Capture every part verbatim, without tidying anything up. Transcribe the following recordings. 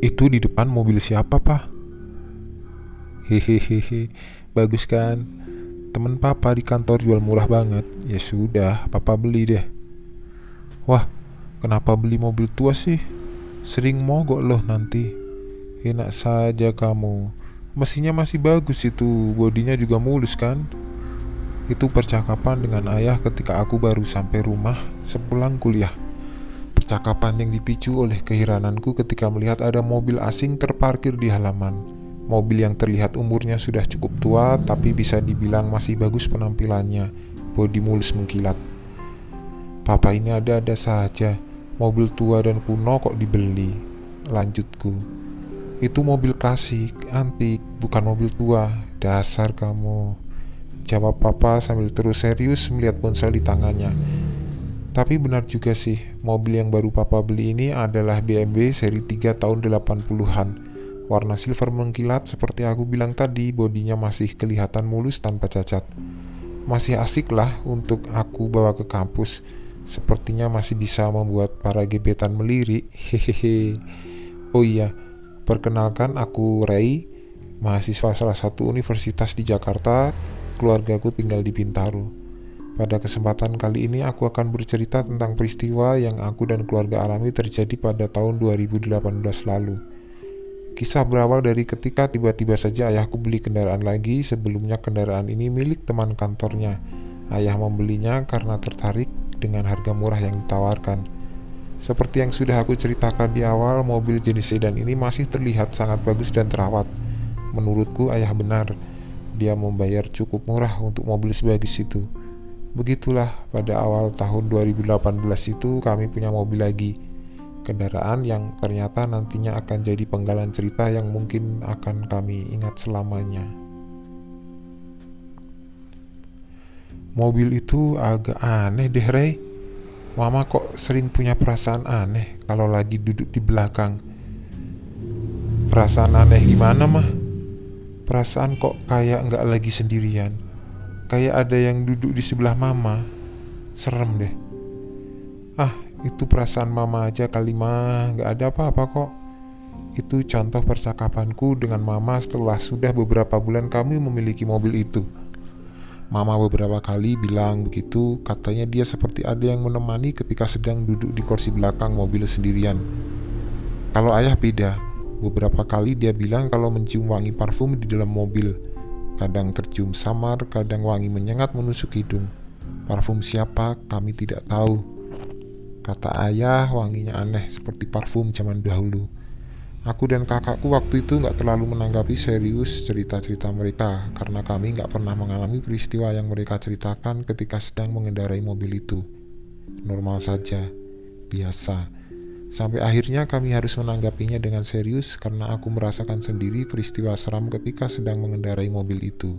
Itu di depan mobil siapa, Pak? Hehehehe, bagus kan? Temen papa di kantor jual murah banget. Ya sudah, papa beli deh. Wah, kenapa beli mobil tua sih? Sering mogok loh nanti. Enak saja kamu. Mesinnya masih bagus itu, bodinya juga mulus kan? Itu percakapan dengan ayah ketika aku baru sampai rumah sepulang kuliah. Percakapan yang dipicu oleh keherananku ketika melihat ada mobil asing terparkir di halaman. Mobil yang terlihat umurnya sudah cukup tua, tapi bisa dibilang masih bagus penampilannya. Bodi mulus mengkilat. Papa ini ada-ada saja. Mobil tua dan kuno kok dibeli? Lanjutku. Itu mobil klasik, antik, bukan mobil tua. Dasar kamu, jawab papa sambil terus serius melihat ponsel di tangannya. Tapi benar juga sih, mobil yang baru papa beli ini adalah B M W seri tiga tahun delapan puluhan. Warna silver mengkilat seperti aku bilang tadi, bodinya masih kelihatan mulus tanpa cacat. Masih asik lah untuk aku bawa ke kampus. Sepertinya masih bisa membuat para gebetan melirik. Hehehe. Oh iya, perkenalkan aku Ray, mahasiswa salah satu universitas di Jakarta. Keluargaku tinggal di Bintaro. Pada kesempatan kali ini aku akan bercerita tentang peristiwa yang aku dan keluarga alami terjadi pada tahun dua ribu delapan belas lalu. Kisah berawal dari ketika tiba-tiba saja ayahku beli kendaraan lagi. Sebelumnya kendaraan ini milik teman kantornya. Ayah membelinya karena tertarik dengan harga murah yang ditawarkan. Seperti yang sudah aku ceritakan di awal, mobil jenis sedan ini masih terlihat sangat bagus dan terawat. Menurutku ayah benar, dia membayar cukup murah untuk mobil sebagus itu. Begitulah, pada awal tahun dua ribu delapan belas itu kami punya mobil lagi. Kendaraan yang ternyata nantinya akan jadi penggalan cerita yang mungkin akan kami ingat selamanya. Mobil itu agak aneh deh, Ray. Mama kok sering punya perasaan aneh kalau lagi duduk di belakang. Perasaan aneh gimana, mah? Perasaan kok kayak nggak lagi sendirian. Kayak ada yang duduk di sebelah mama. Serem deh. Ah, itu perasaan mama aja kali, mah. Nggak ada apa-apa kok. Itu contoh percakapanku dengan mama setelah sudah beberapa bulan kami memiliki mobil itu. Mama beberapa kali bilang begitu, katanya dia seperti ada yang menemani ketika sedang duduk di kursi belakang mobil sendirian. Kalau ayah beda, beberapa kali dia bilang kalau mencium wangi parfum di dalam mobil. Kadang tercium samar, kadang wangi menyengat menusuk hidung. Parfum siapa kami tidak tahu. Kata ayah wanginya aneh seperti parfum zaman dahulu. Aku dan kakakku waktu itu gak terlalu menanggapi serius cerita-cerita mereka, karena kami gak pernah mengalami peristiwa yang mereka ceritakan ketika sedang mengendarai mobil itu. Normal saja, biasa. Sampai akhirnya kami harus menanggapinya dengan serius karena aku merasakan sendiri peristiwa seram ketika sedang mengendarai mobil itu.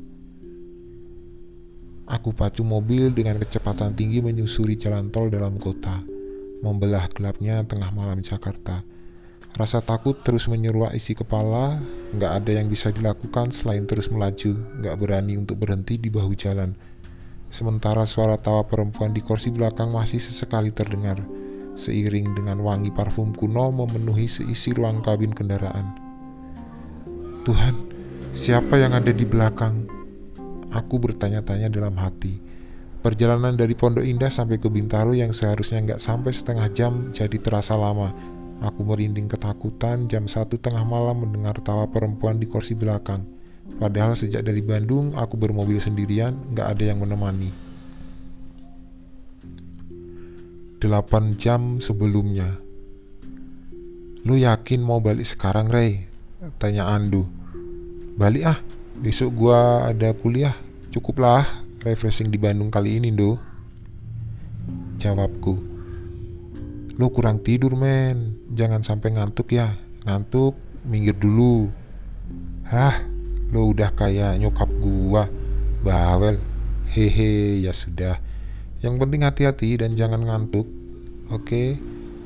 Aku pacu mobil dengan kecepatan tinggi menyusuri jalan tol dalam kota, membelah gelapnya tengah malam Jakarta. Rasa takut terus menyeruak isi kepala. Gak ada yang bisa dilakukan selain terus melaju, gak berani untuk berhenti di bahu jalan. Sementara suara tawa perempuan di kursi belakang masih sesekali terdengar, seiring dengan wangi parfum kuno memenuhi seisi ruang kabin kendaraan. Tuhan, siapa yang ada di belakang? Aku bertanya-tanya dalam hati. Perjalanan dari Pondok Indah sampai ke Bintaro yang seharusnya gak sampai setengah jam jadi terasa lama. Aku merinding ketakutan jam satu tengah malam mendengar tawa perempuan di kursi belakang. Padahal sejak dari Bandung aku bermobil sendirian, gak ada yang menemani. Delapan jam sebelumnya. Lu yakin mau balik sekarang, Ray? Tanya Andu. Balik ah, besok gua ada kuliah. Cukuplah refreshing di Bandung kali ini, Do. Jawabku. Lu kurang tidur, men. Jangan sampai ngantuk ya. Ngantuk, minggir dulu. Hah, lu udah kayak nyokap gua. Bawel. Hehe, ya sudah. Yang penting hati-hati dan jangan ngantuk. Oke.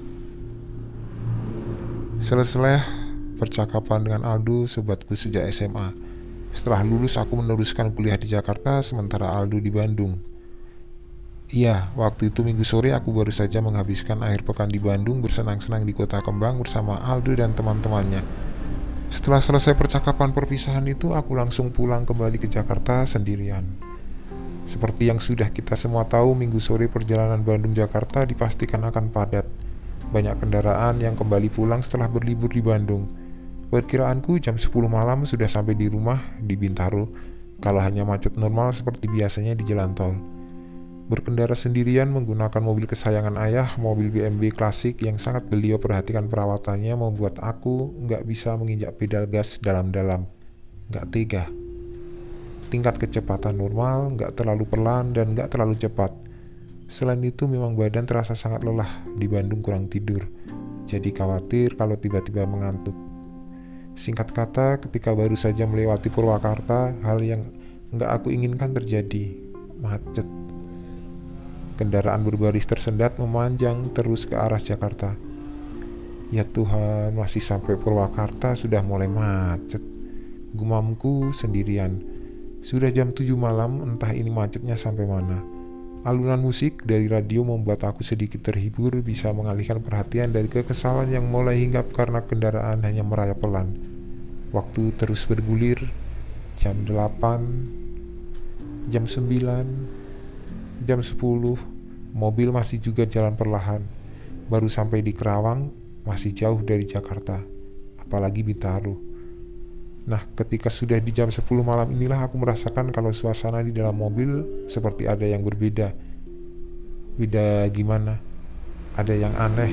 Selesai percakapan dengan Aldo, sobatku sejak S M A. Setelah lulus aku meneruskan kuliah di Jakarta, sementara Aldo di Bandung. Iya, waktu itu minggu sore aku baru saja menghabiskan akhir pekan di Bandung bersenang-senang di Kota Kembang bersama Aldo dan teman-temannya. Setelah selesai percakapan perpisahan itu, aku langsung pulang kembali ke Jakarta sendirian. Seperti yang sudah kita semua tahu, minggu sore perjalanan Bandung-Jakarta dipastikan akan padat. Banyak kendaraan yang kembali pulang setelah berlibur di Bandung. Perkiraanku jam sepuluh malam sudah sampai di rumah di Bintaro, kalau hanya macet normal seperti biasanya di jalan tol. Berkendara sendirian menggunakan mobil kesayangan ayah, mobil B M W klasik yang sangat beliau perhatikan perawatannya membuat aku nggak bisa menginjak pedal gas dalam-dalam. Nggak tega. Tingkat kecepatan normal, nggak terlalu pelan dan nggak terlalu cepat. Selain itu memang badan terasa sangat lelah, di Bandung kurang tidur. Jadi khawatir kalau tiba-tiba mengantuk. Singkat kata, ketika baru saja melewati Purwakarta, hal yang nggak aku inginkan terjadi. Macet. Kendaraan berbaris tersendat memanjang terus ke arah Jakarta. Ya Tuhan, masih sampai Purwakarta sudah mulai macet. Gumamku sendirian. Sudah jam tujuh malam, entah ini macetnya sampai mana. Alunan musik dari radio membuat aku sedikit terhibur, bisa mengalihkan perhatian dari kekesalan yang mulai hinggap karena kendaraan hanya merayap pelan. Waktu terus bergulir. Jam delapan, jam sembilan, jam sepuluh, mobil masih juga jalan perlahan. Baru sampai di Kerawang, masih jauh dari Jakarta, apalagi Bintaro. Nah, ketika sudah di jam sepuluh malam inilah aku merasakan kalau suasana di dalam mobil seperti ada yang berbeda. Beda gimana? Ada yang aneh.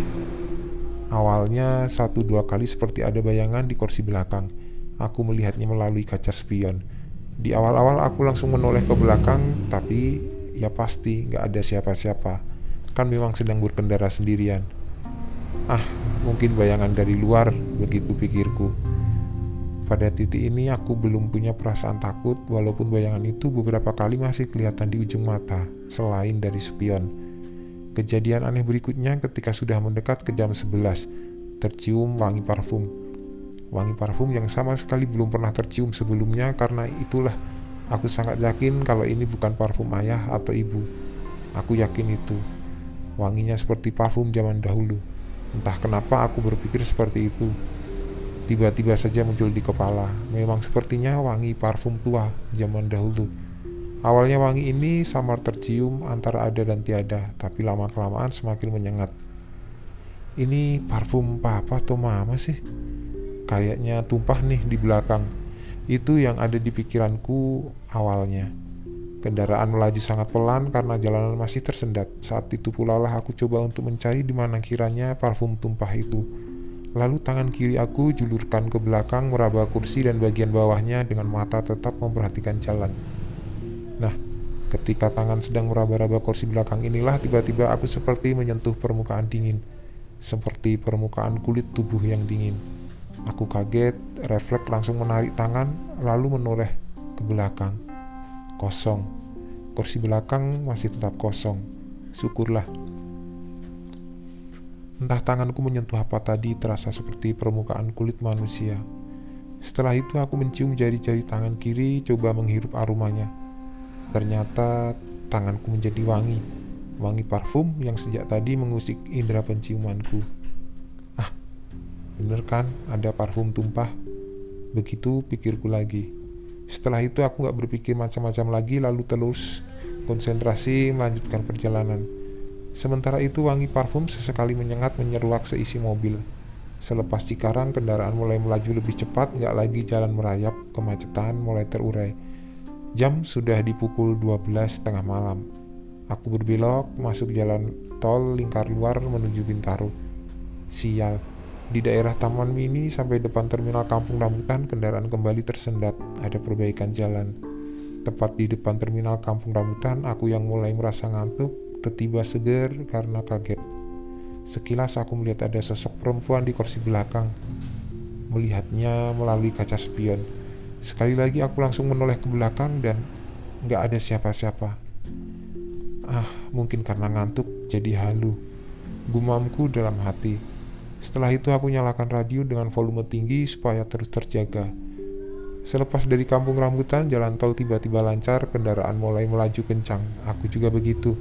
Awalnya satu dua kali seperti ada bayangan di kursi belakang. Aku melihatnya melalui kaca spion. Di awal-awal aku langsung menoleh ke belakang, tapi ya pasti gak ada siapa-siapa. Kan memang sedang berkendara sendirian. Ah, mungkin bayangan dari luar, begitu pikirku. Pada titik ini aku belum punya perasaan takut, walaupun bayangan itu beberapa kali masih kelihatan di ujung mata, selain dari spion. Kejadian aneh berikutnya ketika sudah mendekat ke jam sebelas, tercium wangi parfum. Wangi parfum yang sama sekali belum pernah tercium sebelumnya, karena itulah aku sangat yakin kalau ini bukan parfum ayah atau ibu. Aku yakin itu. Wanginya seperti parfum zaman dahulu. Entah kenapa aku berpikir seperti itu. Tiba-tiba saja muncul di kepala. Memang sepertinya wangi parfum tua zaman dahulu. Awalnya wangi ini samar tercium antara ada dan tiada, tapi lama-kelamaan semakin menyengat. Ini parfum papa atau mama sih? Kayaknya tumpah nih di belakang. Itu yang ada di pikiranku awalnya. Kendaraan melaju sangat pelan karena jalanan masih tersendat. Saat itu pula lah aku coba untuk mencari di mana kiranya parfum tumpah itu. Lalu tangan kiri aku julurkan ke belakang meraba kursi dan bagian bawahnya dengan mata tetap memperhatikan jalan. Nah, ketika tangan sedang meraba-raba kursi belakang inilah tiba-tiba aku seperti menyentuh permukaan dingin, seperti permukaan kulit tubuh yang dingin. Aku kaget, refleks langsung menarik tangan, lalu menoleh ke belakang. Kosong. Kursi belakang masih tetap kosong. Syukurlah. Entah tanganku menyentuh apa tadi, terasa seperti permukaan kulit manusia. Setelah itu aku mencium jari-jari tangan kiri, coba menghirup aromanya. Ternyata tanganku menjadi wangi. Wangi parfum yang sejak tadi mengusik indera penciumanku. Ah, bener kan ada parfum tumpah? Begitu pikirku lagi. Setelah itu aku gak berpikir macam-macam lagi, lalu terus konsentrasi melanjutkan perjalanan. Sementara itu wangi parfum sesekali menyengat menyeruak seisi mobil. Selepas Cikarang, kendaraan mulai melaju lebih cepat, gak lagi jalan merayap, kemacetan mulai terurai. Jam sudah di pukul dua belas tengah malam. Aku berbelok masuk jalan tol lingkar luar menuju Bintaro. Sial, di daerah Taman Mini sampai depan terminal Kampung Rambutan kendaraan kembali tersendat, ada perbaikan jalan. Tepat di depan terminal Kampung Rambutan, aku yang mulai merasa ngantuk tiba segar karena kaget. Sekilas aku melihat ada sosok perempuan di kursi belakang. Melihatnya melalui kaca spion. Sekali lagi aku langsung menoleh ke belakang dan gak ada siapa-siapa. Ah, mungkin karena ngantuk jadi halu, gumamku dalam hati. Setelah itu aku nyalakan radio dengan volume tinggi supaya terus terjaga. Selepas dari Kampung Rambutan, jalan tol tiba-tiba lancar, kendaraan mulai melaju kencang. Aku juga begitu.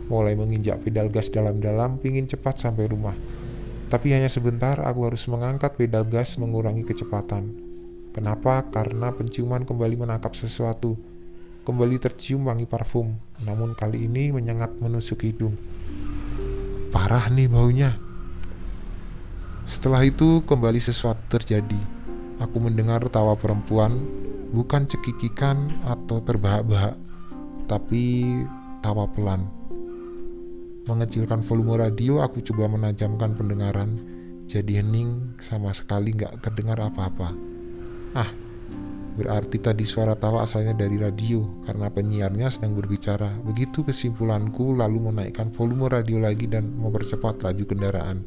mulai menginjak pedal gas dalam-dalam, pingin cepat sampai rumah. Tapi hanya sebentar, aku harus mengangkat pedal gas mengurangi kecepatan. Kenapa? Karena penciuman kembali menangkap sesuatu. Kembali tercium wangi parfum, namun kali ini menyengat menusuk hidung. Parah nih baunya. Setelah itu kembali sesuatu terjadi. Aku mendengar tawa perempuan, bukan cekikikan atau terbahak-bahak, tapi tawa pelan. Mengecilkan volume radio, aku coba menajamkan pendengaran. Jadi hening, sama sekali gak terdengar apa-apa. Ah, berarti tadi suara tawa asalnya dari radio, karena penyiarnya sedang berbicara. Begitu kesimpulanku, lalu menaikkan volume radio lagi dan mempercepat laju kendaraan.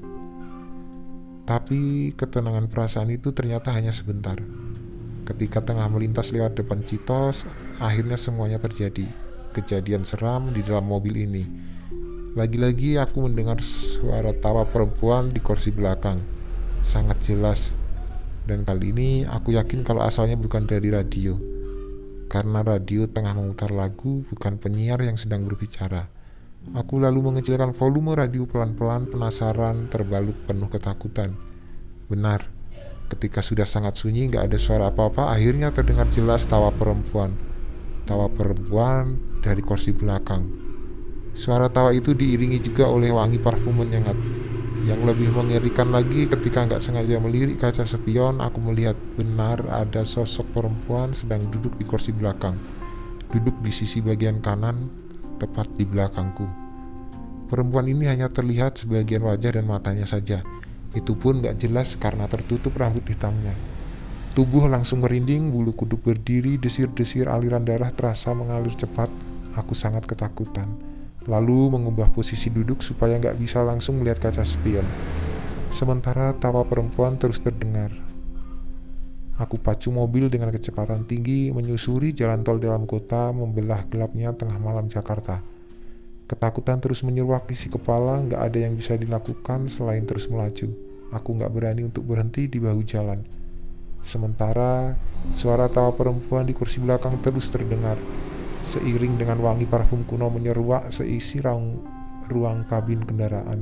Tapi ketenangan perasaan itu ternyata hanya sebentar. Ketika tengah melintas lewat depan Citos, akhirnya semuanya terjadi. Kejadian seram di dalam mobil ini. Lagi-lagi aku mendengar suara tawa perempuan di kursi belakang. Sangat jelas. Dan kali ini aku yakin kalau asalnya bukan dari radio. Karena radio tengah memutar lagu, bukan penyiar yang sedang berbicara. Aku lalu mengecilkan volume radio pelan-pelan, penasaran, terbalut penuh ketakutan. Benar, ketika sudah sangat sunyi, gak ada suara apa-apa, akhirnya terdengar jelas tawa perempuan. Tawa perempuan dari kursi belakang. Suara tawa itu diiringi juga oleh wangi parfum menyengat. Yang lebih mengerikan lagi, ketika gak sengaja melirik kaca spion, aku melihat benar ada sosok perempuan sedang duduk di kursi belakang. Duduk di sisi bagian kanan, tepat di belakangku. Perempuan ini hanya terlihat sebagian wajah dan matanya saja. Itu pun gak jelas karena tertutup rambut hitamnya. Tubuh langsung merinding, bulu kuduk berdiri, desir-desir aliran darah terasa mengalir cepat. Aku sangat ketakutan. Lalu mengubah posisi duduk supaya gak bisa langsung melihat kaca spion. Sementara tawa perempuan terus terdengar. Aku pacu mobil dengan kecepatan tinggi, menyusuri jalan tol dalam kota, membelah gelapnya tengah malam Jakarta. Ketakutan terus menyeruak isi kepala, gak ada yang bisa dilakukan selain terus melaju. Aku gak berani untuk berhenti di bahu jalan. Sementara suara tawa perempuan di kursi belakang terus terdengar. Seiring dengan wangi parfum kuno menyeruak seisi ruang, ruang kabin kendaraan.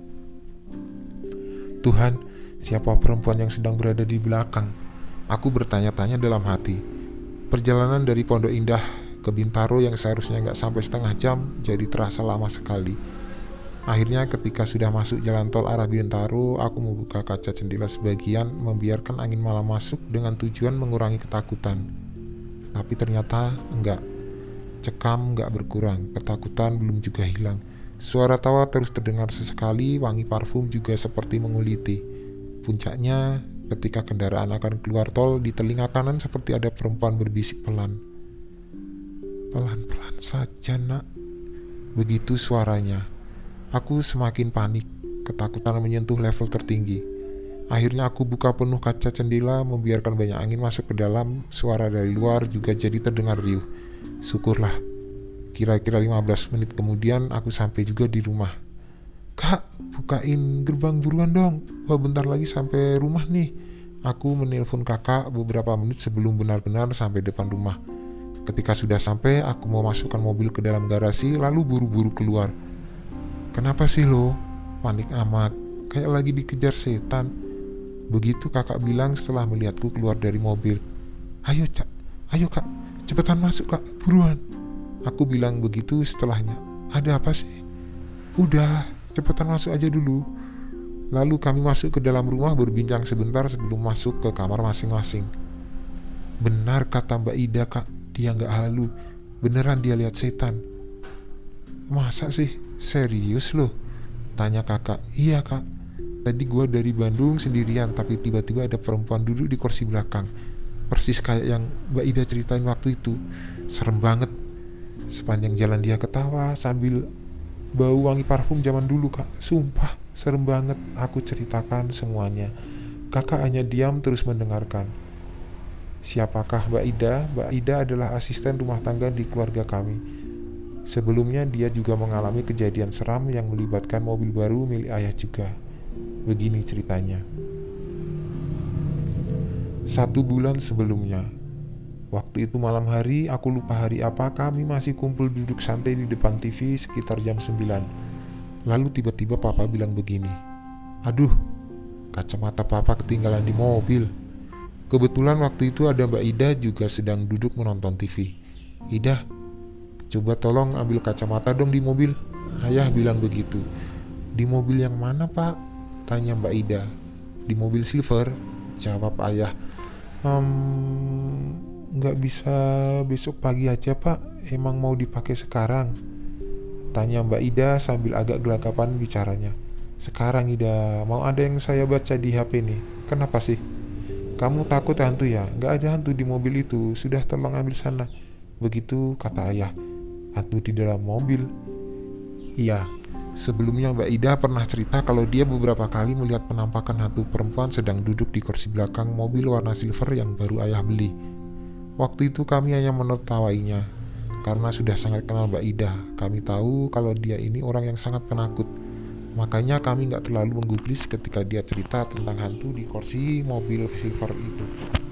Tuhan, siapa perempuan yang sedang berada di belakang? Aku bertanya-tanya dalam hati. Perjalanan dari Pondok Indah ke Bintaro yang seharusnya gak sampai setengah jam jadi terasa lama sekali. Akhirnya ketika sudah masuk jalan tol arah Bintaro, aku membuka kaca jendela sebagian, membiarkan angin malam masuk dengan tujuan mengurangi ketakutan. Tapi ternyata enggak. Cekam gak berkurang, ketakutan belum juga hilang. Suara tawa terus terdengar sesekali, wangi parfum juga seperti menguliti. Puncaknya, ketika kendaraan akan keluar tol, di telinga kanan seperti ada perempuan berbisik pelan. Pelan-pelan saja nak. Begitu suaranya. Aku semakin panik, ketakutan menyentuh level tertinggi. Akhirnya aku buka penuh kaca jendela, membiarkan banyak angin masuk ke dalam. Suara dari luar juga jadi terdengar riuh. Syukurlah, kira-kira lima belas menit kemudian aku sampai juga di rumah. Kak, bukain gerbang buruan dong, wah bentar lagi sampai rumah nih. Aku menelpon kakak beberapa menit sebelum benar-benar sampai depan rumah. Ketika sudah sampai, aku mau masukkan mobil ke dalam garasi, lalu buru-buru keluar. Kenapa sih lo? Panik amat, kayak lagi dikejar setan. Begitu kakak bilang setelah melihatku keluar dari mobil. Ayo cak, ayo kak, cepetan masuk kak, buruan. Aku bilang begitu setelahnya. Ada apa sih? Udah, cepetan masuk aja dulu. Lalu kami masuk ke dalam rumah berbincang sebentar sebelum masuk ke kamar masing-masing. Benar kata Mbak Ida kak, dia gak halu. Beneran dia lihat setan. Masa sih? Serius loh? Tanya kakak. Iya kak, tadi gua dari Bandung sendirian, tapi tiba-tiba ada perempuan duduk di kursi belakang. Persis kayak yang Mbak Ida ceritain waktu itu. Serem banget. Sepanjang jalan dia ketawa sambil bau wangi parfum zaman dulu kak. Sumpah, serem banget. Aku ceritakan semuanya. Kakak hanya diam terus mendengarkan. Siapakah Mbak Ida? Mbak Ida adalah asisten rumah tangga di keluarga kami. Sebelumnya dia juga mengalami kejadian seram yang melibatkan mobil baru milik ayah juga. Begini ceritanya. Satu bulan sebelumnya, Waktu itu malam hari, aku lupa hari apa, kami masih kumpul duduk santai di depan T V sekitar jam sembilan. Lalu tiba-tiba papa bilang begini, "Aduh, kacamata papa ketinggalan di mobil." Kebetulan waktu itu ada Mbak Ida juga sedang duduk menonton T V. "Ida, coba tolong ambil kacamata dong di mobil." Ayah bilang begitu. "Di mobil yang mana, Pak?" tanya Mbak Ida. "Di mobil silver," jawab ayah. "Hmm, nggak bisa besok pagi aja, Pak? Emang mau dipakai sekarang?" tanya Mbak Ida sambil agak gelagapan bicaranya. "Sekarang, Ida, mau ada yang saya baca di H P nih." "Kenapa sih? Kamu takut hantu ya?" "Nggak ada hantu di mobil itu, sudah tolong ambil sana." Begitu kata ayah. "Hantu di dalam mobil?" Iya, sebelumnya Mbak Ida pernah cerita kalau dia beberapa kali melihat penampakan hantu perempuan sedang duduk di kursi belakang mobil warna silver yang baru ayah beli. Waktu itu kami hanya menertawainya, karena sudah sangat kenal Mbak Ida. Kami tahu kalau dia ini orang yang sangat penakut. Makanya kami gak terlalu menggubris ketika dia cerita tentang hantu di kursi mobil silver itu.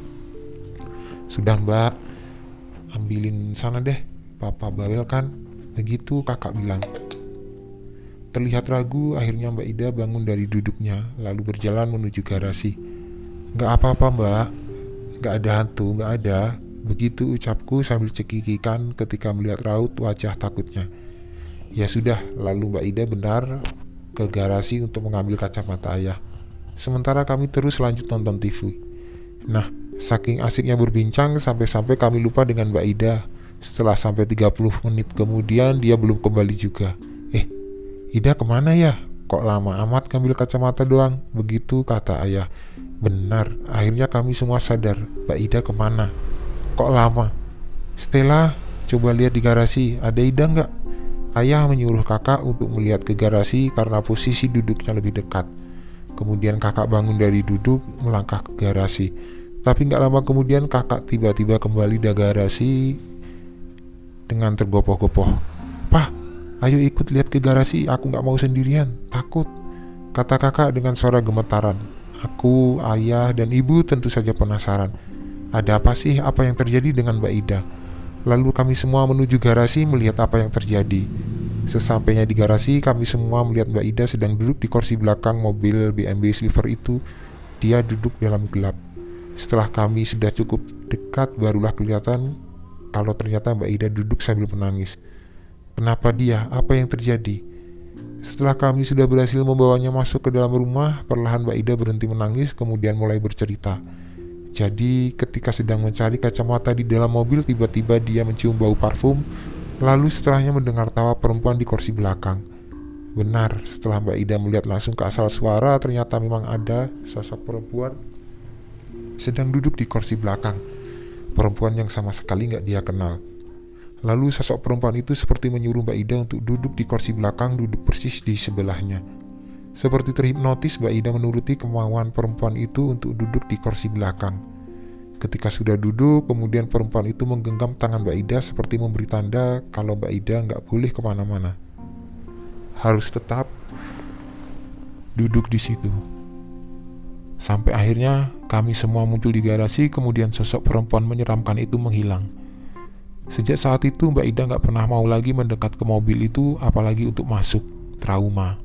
"Sudah, Mbak, ambilin sana deh, Papa bawel kan." Begitu kakak bilang. Terlihat ragu, akhirnya Mbak Ida bangun dari duduknya, lalu berjalan menuju garasi. "Gak apa-apa, Mbak, gak ada hantu, gak ada." Begitu ucapku sambil cekikikan ketika melihat raut wajah takutnya. Ya sudah, lalu Mbak Ida benar ke garasi untuk mengambil kacamata ayah. Sementara kami terus lanjut nonton T V. Nah, saking asiknya berbincang sampai-sampai kami lupa dengan Mbak Ida. Setelah sampai tiga puluh menit kemudian dia belum kembali juga. "Eh, Ida kemana ya? Kok lama amat ngambil kacamata doang?" Begitu kata ayah. Benar, akhirnya kami semua sadar, Mbak Ida kemana? Kok lama? "Stella, coba lihat di garasi, ada Ida nggak?" Ayah menyuruh kakak untuk melihat ke garasi karena posisi duduknya lebih dekat. Kemudian kakak bangun dari duduk, melangkah ke garasi. Tapi nggak lama kemudian kakak tiba-tiba kembali dari garasi dengan tergopoh-gopoh. "Pah, ayo ikut lihat ke garasi, aku nggak mau sendirian, takut," kata kakak dengan suara gemetaran. Aku, ayah, dan ibu tentu saja penasaran. Ada apa sih? Apa yang terjadi dengan Mbak Ida? Lalu kami semua menuju garasi melihat apa yang terjadi. Sesampainya di garasi, kami semua melihat Mbak Ida sedang duduk di kursi belakang mobil B M W Silver itu. Dia duduk dalam gelap. Setelah kami sudah cukup dekat, barulah kelihatan kalau ternyata Mbak Ida duduk sambil menangis. Kenapa dia? Apa yang terjadi? Setelah kami sudah berhasil membawanya masuk ke dalam rumah, perlahan Mbak Ida berhenti menangis, kemudian mulai bercerita. Jadi ketika sedang mencari kacamata di dalam mobil, tiba-tiba dia mencium bau parfum. Lalu setelahnya mendengar tawa perempuan di kursi belakang. Benar, setelah Mbak Ida melihat langsung ke asal suara, ternyata memang ada sosok perempuan sedang duduk di kursi belakang. Perempuan yang sama sekali gak dia kenal. Lalu sosok perempuan itu seperti menyuruh Mbak Ida untuk duduk di kursi belakang, duduk persis di sebelahnya. Seperti terhipnotis, Mbak Ida menuruti kemauan perempuan itu untuk duduk di kursi belakang. Ketika sudah duduk, kemudian perempuan itu menggenggam tangan Mbak Ida seperti memberi tanda kalau Mbak Ida nggak boleh kemana-mana. Harus tetap duduk di situ. Sampai akhirnya kami semua muncul di garasi, kemudian sosok perempuan menyeramkan itu menghilang. Sejak saat itu Mbak Ida nggak pernah mau lagi mendekat ke mobil itu, apalagi untuk masuk. Trauma.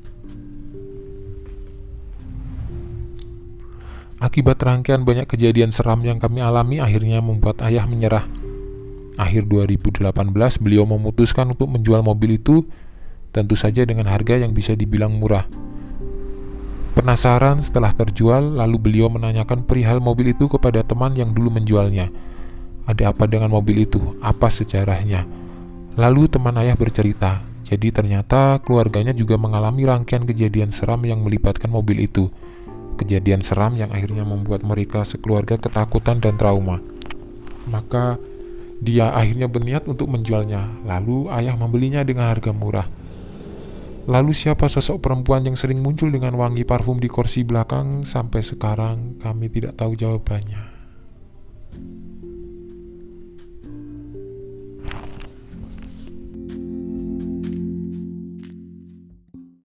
Akibat rangkaian banyak kejadian seram yang kami alami, akhirnya membuat ayah menyerah. Akhir dua ribu delapan belas beliau memutuskan untuk menjual mobil itu, tentu saja dengan harga yang bisa dibilang murah. Penasaran setelah terjual, lalu beliau menanyakan perihal mobil itu kepada teman yang dulu menjualnya. Ada apa dengan mobil itu? Apa sejarahnya? Lalu teman ayah bercerita, jadi ternyata keluarganya juga mengalami rangkaian kejadian seram yang melibatkan mobil itu. Kejadian seram yang akhirnya membuat mereka sekeluarga ketakutan dan trauma. Maka dia akhirnya berniat untuk menjualnya. Lalu ayah membelinya dengan harga murah. Lalu siapa sosok perempuan yang sering muncul dengan wangi parfum di kursi belakang? Sampai sekarang kami tidak tahu jawabannya.